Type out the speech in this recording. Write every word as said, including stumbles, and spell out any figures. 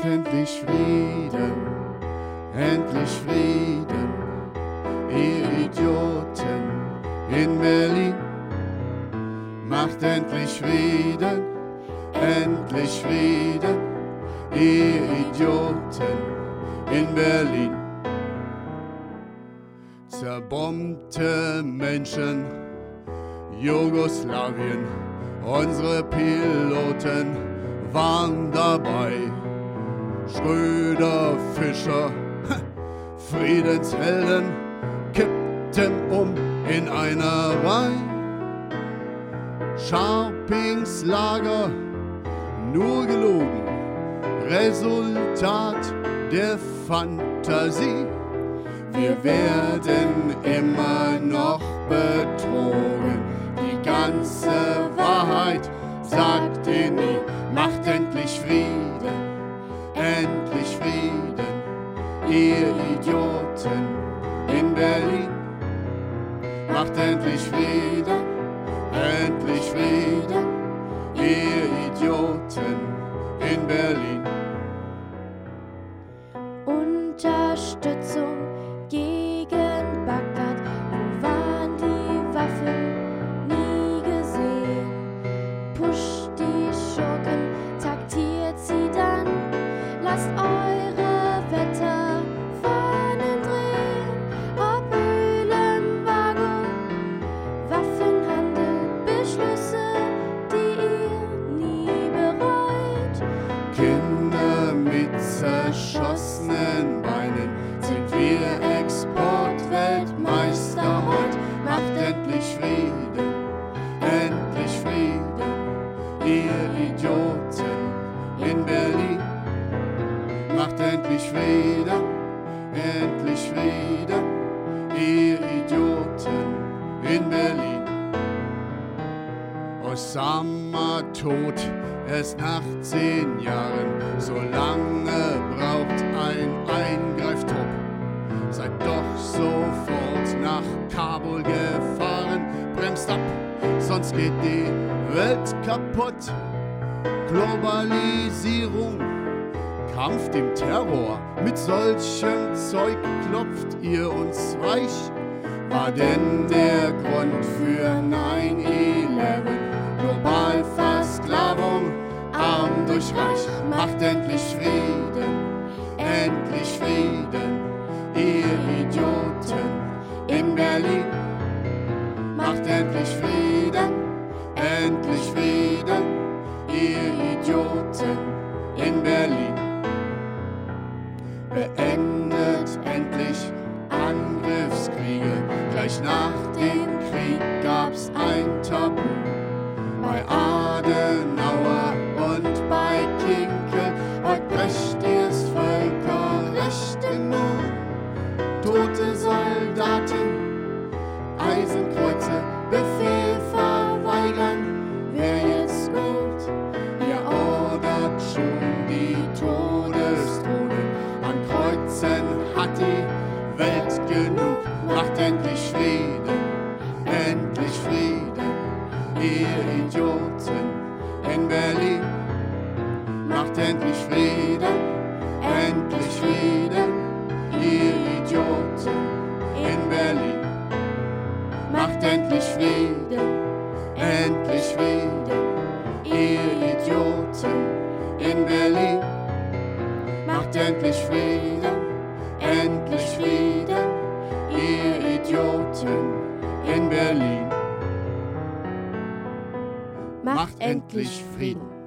macht endlich Frieden, endlich Frieden, ihr Idioten in Berlin. Macht endlich Frieden, endlich Frieden, ihr Idioten in Berlin. Zerbombte Menschen, Jugoslawien, unsere Piloten waren dabei. Schröder, Fischer, Friedenshelden kippten um in einer Reihe. Scharpings Lager, nur gelogen, Resultat der Fantasie. Wir werden immer noch betrogen, die ganze Wahrheit sagt ihr nie. Macht endlich Frieden, endlich Frieden, ihr Idioten in Berlin. Macht endlich Frieden, endlich Frieden, ihr Idioten in Berlin. Unterstützung gegen Bagdad, wo waren die Waffen nie gesehen? Pusht die Schurken, taktiert sie dann, lasst eure Wetterfahnen drehen. Ob Ölembargo, Waffenhandel, Beschlüsse, die ihr nie bereut. Kinder mit zerschossenen Beinen, sind wir Exportweltmeister heut. Macht endlich Frieden, endlich Frieden, ihr Idioten in Berlin. Macht endlich Frieden, endlich Frieden, ihr Idioten in Berlin. Osama tot, erst nach zehn Jahren, so lange braucht ein Eingreiftrupp. Seid doch sofort nach Kabul gefahren, bremst ab, sonst geht die Welt kaputt. Globalisierung, Kampf dem Terror, mit solchem Zeug klopft ihr uns weich. War denn der Grund für neun elf Globalversklavung, arm durch reich? Macht endlich Frieden, endlich Frieden, ihr Idioten in Berlin. Macht endlich Frieden, endlich Frieden, ihr Idioten in Berlin. Beendet endlich Angriffskriege, gleich nach dem Krieg gab's ein Tabu. Bei Adenauer und bei Kinkel, heut brecht ihr's Völkerrecht im Mund. Tote Soldaten, Eisenkreuze, Befehl verweigern, wär jetzt gut. Ihr ordert schon die Todesdrohnen, an Kreuzen hat die Welt genug. Macht endlich Frieden, endlich Frieden, ihr Idioten in Berlin. Macht endlich Frieden, endlich Frieden, ihr Idioten in Berlin. Macht endlich Frieden, endlich Frieden, ihr Idioten in Berlin. Macht endlich Frieden, endlich Frieden, ihr Idioten in Berlin. Macht endlich Frieden.